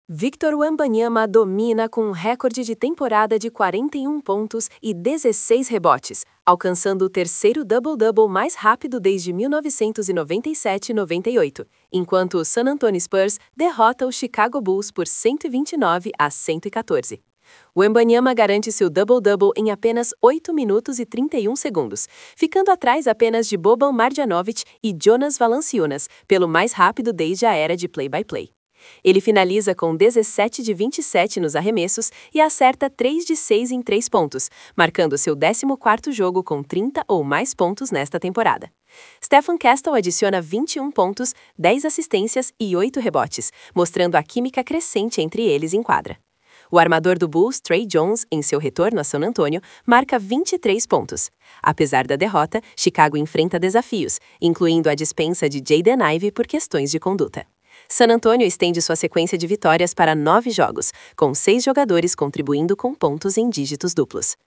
Victor Wembanyama domina com um recorde de temporada de 41 pontos e 16 rebotes, alcançando o terceiro double-double mais rápido desde 1997-98, enquanto o San Antonio Spurs derrota o Chicago Bulls por 129-114. Wembanyama garante seu double-double em apenas 8 minutos e 31 segundos, ficando atrás apenas de Boban Marjanovic e Jonas Valanciunas, pelo mais rápido desde a era de play-by-play. Ele finaliza com 17 de 27 nos arremessos e acerta 3 de 6 em 3 pontos, marcando seu 14º jogo com 30 ou mais pontos nesta temporada. Stephen Castle adiciona 21 pontos, 10 assistências e 8 rebotes, mostrando a química crescente entre eles em quadra. O armador do Bulls, Trey Jones, em seu retorno a San Antonio, marca 23 pontos. Apesar da derrota, Chicago enfrenta desafios, incluindo a dispensa de Jaden Ivey por questões de conduta. San Antonio estende sua sequência de vitórias para 9 jogos, com 6 jogadores contribuindo com pontos em dígitos duplos.